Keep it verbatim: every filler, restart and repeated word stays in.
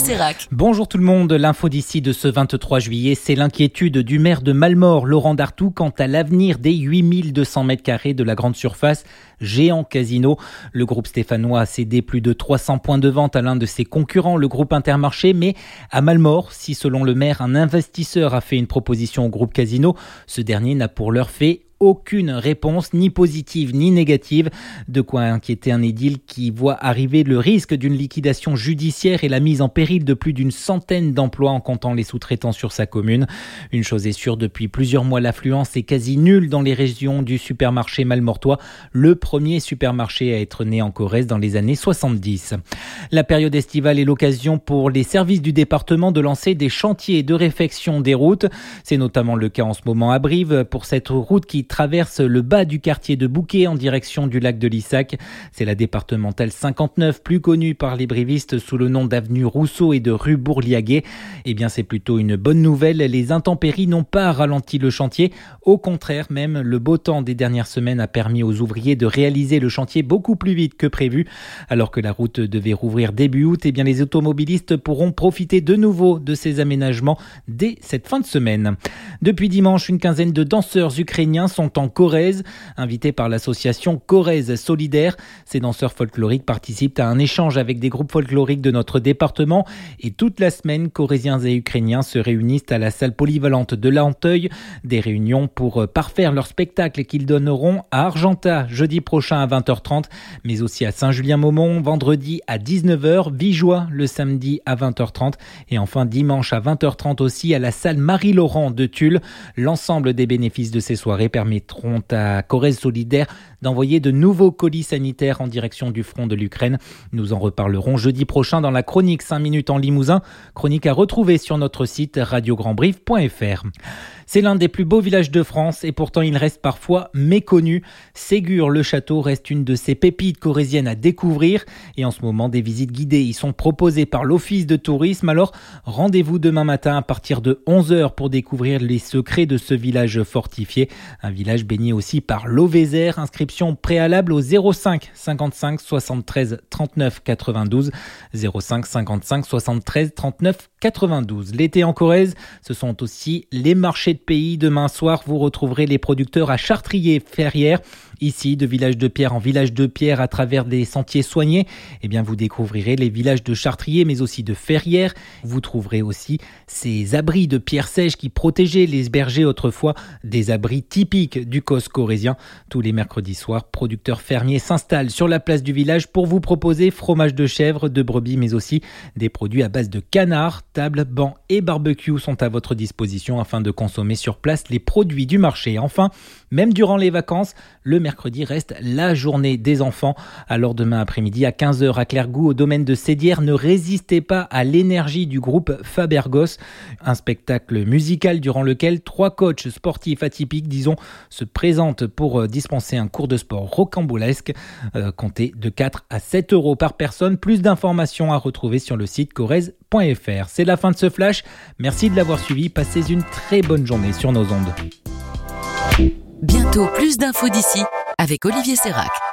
Sérac. Bonjour tout le monde, l'info d'ici de ce vingt-trois juillet, c'est l'inquiétude du maire de Mallemort, Laurent Dartout, quant à l'avenir des huit mille deux cents mètres carrés de la grande surface Géant Casino. Le groupe stéphanois a cédé plus de trois cents points de vente à l'un de ses concurrents, le groupe Intermarché, mais à Mallemort, si selon le maire, un investisseur a fait une proposition au groupe Casino, ce dernier n'a pour l'heure fait aucune réponse, ni positive ni négative. De quoi inquiéter un édile qui voit arriver le risque d'une liquidation judiciaire et la mise en péril de plus d'une centaine d'emplois en comptant les sous-traitants sur sa commune. Une chose est sûre, depuis plusieurs mois, l'affluence est quasi nulle dans les régions du supermarché malmortois, le premier supermarché à être né en Corrèze dans les années soixante-dix. La période estivale est l'occasion pour les services du département de lancer des chantiers de réfection des routes. C'est notamment le cas en ce moment à Brive pour cette route qui traverse le bas du quartier de Bouquet en direction du lac de Lissac. C'est la départementale cinquante-neuf, plus connue par les brivistes sous le nom d'avenue Rousseau et de rue Bourliaguet. Eh bien, c'est plutôt une bonne nouvelle. Les intempéries n'ont pas ralenti le chantier. Au contraire, même, le beau temps des dernières semaines a permis aux ouvriers de réaliser le chantier beaucoup plus vite que prévu. Alors que la route devait rouvrir début août, eh bien, les automobilistes pourront profiter de nouveau de ces aménagements dès cette fin de semaine. Depuis dimanche, une quinzaine de danseurs ukrainiens sont en Corrèze, invités par l'association Corrèze Solidaire. Ces danseurs folkloriques participent à un échange avec des groupes folkloriques de notre département et toute la semaine, Corréziens et Ukrainiens se réunissent à la salle polyvalente de Lanteuil. Des réunions pour parfaire leur spectacle qu'ils donneront à Argentat jeudi prochain à vingt heures trente, mais aussi à Saint-Julien-Maumont vendredi à dix-neuf heures, Vigeois le samedi à vingt heures trente et enfin dimanche à vingt heures trente aussi à la salle Marie-Laurent de Tulle. L'ensemble des bénéfices de ces soirées permettront à Corrèze Solidaire d'envoyer de nouveaux colis sanitaires en direction du front de l'Ukraine. Nous en reparlerons jeudi prochain dans la chronique cinq minutes en Limousin, chronique à retrouver sur notre site radio grand brive point f r. C'est l'un des plus beaux villages de France et pourtant il reste parfois méconnu. Ségur-le-Château reste une de ces pépites corréziennes à découvrir et en ce moment des visites guidées y sont proposées par l'Office de tourisme. Alors rendez-vous demain matin à partir de onze heures pour découvrir les secrets de ce village fortifié. Un village baigné aussi par l'eau Vézère. Inscription préalable au zéro cinq cinquante-cinq soixante-treize trente-neuf quatre-vingt-douze. zéro cinq cinquante-cinq soixante-treize trente-neuf quatre-vingt-douze. L'été en Corrèze, ce sont aussi les marchés de pays. Demain soir, vous retrouverez les producteurs à Chartrier-Ferrières. Ici, de village de pierre en village de pierre à travers des sentiers soignés, eh bien, vous découvrirez les villages de Chartrier, mais aussi de Ferrières. Vous trouverez aussi ces abris de pierre sèche qui protégeaient les bergers autrefois, des abris typiques du cos corrézien. Tous les mercredis soirs, producteurs fermiers s'installent sur la place du village pour vous proposer fromage de chèvre, de brebis, mais aussi des produits à base de canard. Tables, bancs et barbecue sont à votre disposition afin de consommer sur place les produits du marché. Enfin, même durant les vacances, le mercredi reste la journée des enfants. Alors demain après-midi à quinze heures à Clairgou, au domaine de Sédière, ne résistez pas à l'énergie du groupe Fabergos. Un spectacle musical durant lequel trois coachs sportifs atypiques, disons, se présentent pour dispenser un cours de sport rocambolesque. Euh, comptez de quatre à sept euros par personne. Plus d'informations à retrouver sur le site corrèze point f r. C'est la fin de ce flash. Merci de l'avoir suivi. Passez une très bonne journée sur nos ondes. Bientôt plus d'infos d'ici avec Olivier Sérac.